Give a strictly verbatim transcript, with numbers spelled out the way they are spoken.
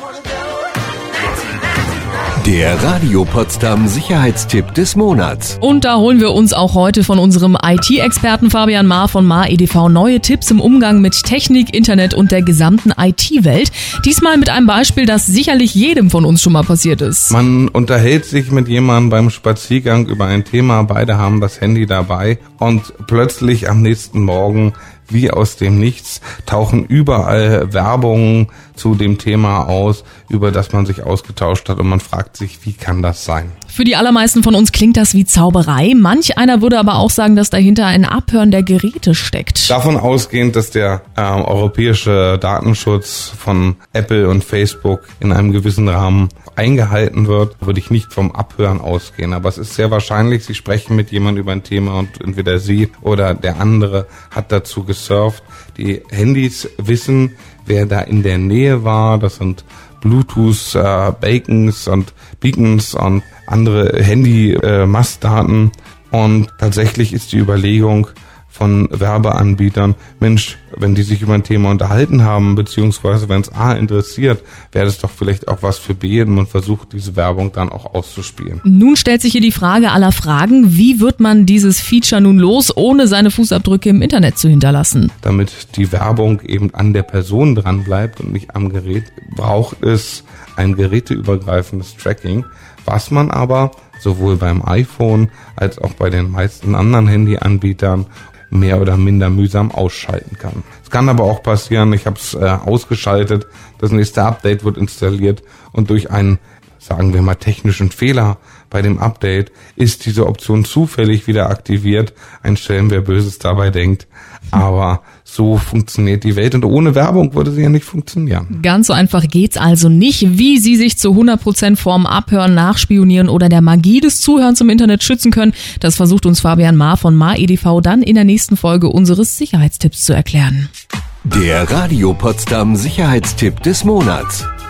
Der Radio Potsdam Sicherheitstipp des Monats. Und da holen wir uns auch heute von unserem I T-Experten Fabian Mahr von Mahr E D V neue Tipps im Umgang mit Technik, Internet und der gesamten I T-Welt. Diesmal mit einem Beispiel, das sicherlich jedem von uns schon mal passiert ist. Man unterhält sich mit jemandem beim Spaziergang über ein Thema, beide haben das Handy dabei und plötzlich am nächsten Morgen, wie aus dem Nichts, tauchen überall Werbungen zu dem Thema aus, über das man sich ausgetauscht hat und man fragt sich, wie kann das sein? Für die allermeisten von uns klingt das wie Zauberei. Manch einer würde aber auch sagen, dass dahinter ein Abhören der Geräte steckt. Davon ausgehend, dass der äh, europäische Datenschutz von Apple und Facebook in einem gewissen Rahmen eingehalten wird, würde ich nicht vom Abhören ausgehen. Aber es ist sehr wahrscheinlich, Sie sprechen mit jemandem über ein Thema und entweder Sie oder der andere hat dazu gesurft. Die Handys wissen, wer da in der Nähe war. Das sind Bluetooth, äh, Beacons und Beacons und andere Handy-Mastdaten. Äh, und tatsächlich ist die Überlegung von Werbeanbietern, Mensch, wenn die sich über ein Thema unterhalten haben, beziehungsweise wenn es A interessiert, wäre das doch vielleicht auch was für B und man versucht, diese Werbung dann auch auszuspielen. Nun stellt sich hier die Frage aller Fragen, wie wird man dieses Feature nun los, ohne seine Fußabdrücke im Internet zu hinterlassen? Damit die Werbung eben an der Person dran bleibt und nicht am Gerät, braucht es ein geräteübergreifendes Tracking, was man aber sowohl beim iPhone als auch bei den meisten anderen Handyanbietern mehr oder minder mühsam ausschalten kann. Es kann aber auch passieren, ich habe es äh, ausgeschaltet, das nächste Update wird installiert und durch einen, sagen wir mal, technischen Fehler bei dem Update ist diese Option zufällig wieder aktiviert. Ein Schelm, wer Böses dabei denkt. Aber so funktioniert die Welt und ohne Werbung würde sie ja nicht funktionieren. Ganz so einfach geht's also nicht. Wie Sie sich zu hundert Prozent vorm Abhören, Nachspionieren oder der Magie des Zuhörens im Internet schützen können, das versucht uns Fabian Mahr von Mahr E D V dann in der nächsten Folge unseres Sicherheitstipps zu erklären. Der Radio Potsdam Sicherheitstipp des Monats.